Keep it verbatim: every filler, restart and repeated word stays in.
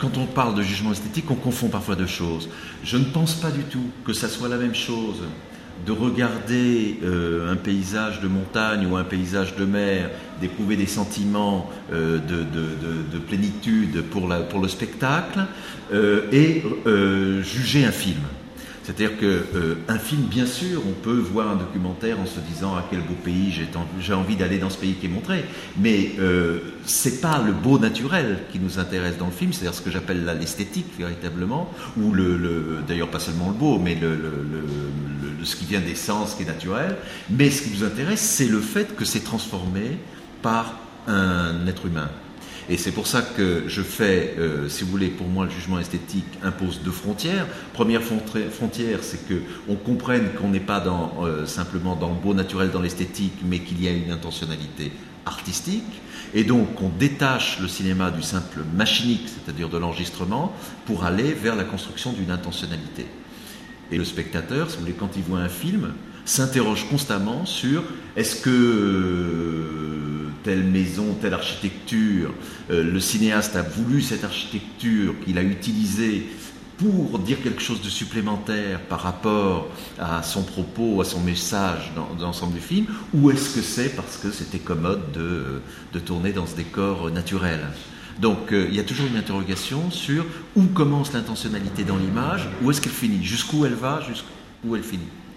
quand on parle de jugement esthétique, on confond parfois deux choses. Je ne pense pas du tout que ça soit la même chose de regarder euh, un paysage de montagne ou un paysage de mer, d'éprouver des sentiments euh, de, de, de, de plénitude pour, la, pour le spectacle, euh, et euh, juger un film. C'est-à-dire qu'un euh, film, bien sûr, on peut voir un documentaire en se disant « à quel beau pays, j'ai, j'ai envie d'aller dans ce pays qui est montré ». Mais euh, c'est pas le beau naturel qui nous intéresse dans le film, c'est-à-dire ce que j'appelle là l'esthétique, véritablement, ou le, le, d'ailleurs pas seulement le beau, mais le, le, le, le, ce qui vient des sens, qui est naturel. Mais ce qui nous intéresse, c'est le fait que c'est transformé par un être humain. Et c'est pour ça que je fais, euh, si vous voulez, pour moi, le jugement esthétique impose deux frontières. Première frontière, c'est qu'on comprenne qu'on n'est pas dans, euh, simplement dans le beau naturel, dans l'esthétique, mais qu'il y a une intentionnalité artistique. Et donc, on détache le cinéma du simple machinique, c'est-à-dire de l'enregistrement, pour aller vers la construction d'une intentionnalité. Et le spectateur, si vous voulez, quand il voit un film, s'interroge constamment sur est-ce que euh, telle maison, telle architecture, euh, le cinéaste a voulu cette architecture qu'il a utilisée pour dire quelque chose de supplémentaire par rapport à son propos, à son message dans, dans l'ensemble du film, ou est-ce que c'est parce que c'était commode de, de tourner dans ce décor naturel ? Donc euh, il y a toujours une interrogation sur où commence l'intentionnalité dans l'image, où est-ce qu'elle finit, jusqu'où elle va, jusqu'où elle finit.